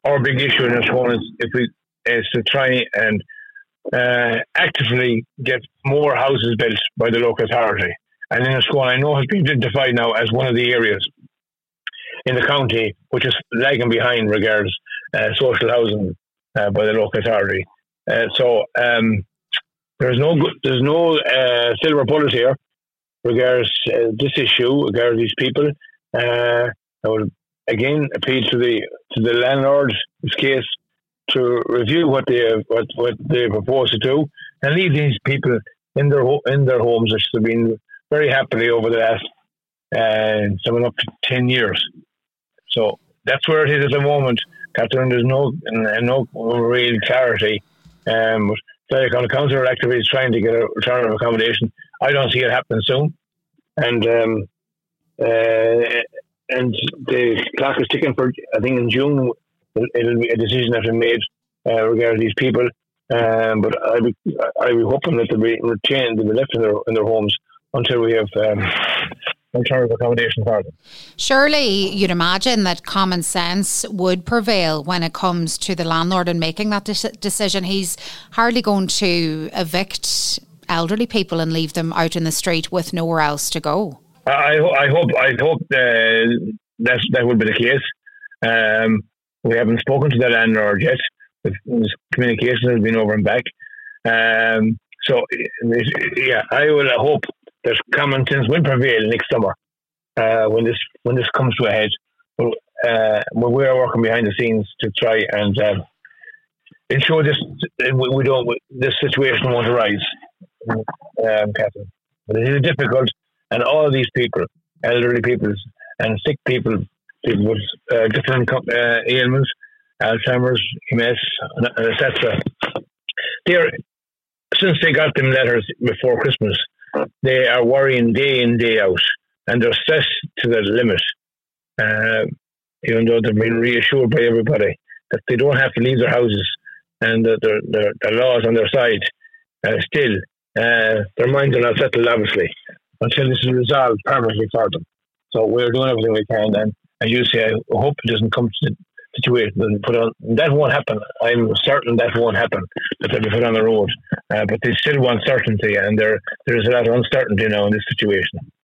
our big issue in this one is to try and actively get more houses built by the local authority. And in Scone, I know has been identified now as one of the areas in the county which is lagging behind regards social housing by the local authority. So there's no silver bullet here regards this issue, regards these people. I would again appeal to the landlords, in this case, to review what they propose to do and leave these people in their homes, which have been very happily over the last something up to 10 years. So that's where it is at the moment, Catherine. There's no real clarity. Like on the council activities trying to get a return of accommodation, I don't see it happening soon. And the clock is ticking for, I think in June it'll be a decision that will be made regarding these people. But I'll be hoping that they'll be retained, they'll be left in their homes until we have alternative accommodation for them. Surely you'd imagine that common sense would prevail when it comes to the landlord in making that decision. He's hardly going to evict elderly people and leave them out in the street with nowhere else to go. I hope that would be the case. We haven't spoken to the landlord yet. Communication has been over and back. So I will hope that common sense will prevail next summer when this comes to a head. We are working behind the scenes to try and ensure this situation won't arise, Catherine. But it is difficult, and all of these people, elderly people and sick people with different ailments, Alzheimer's, MS, etc. Since they got them letters before Christmas, they are worrying day in, day out, and they're stressed to the limit. Even though they've been reassured by everybody that they don't have to leave their houses and that the law's on their side, still their minds are not settled, obviously, until this is resolved permanently for them. So we're doing everything we can, and as you say, I hope it doesn't come to the situation that won't happen. I'm certain that won't happen, that they'll be put on the road. But they still want certainty, and there is a lot of uncertainty now in this situation.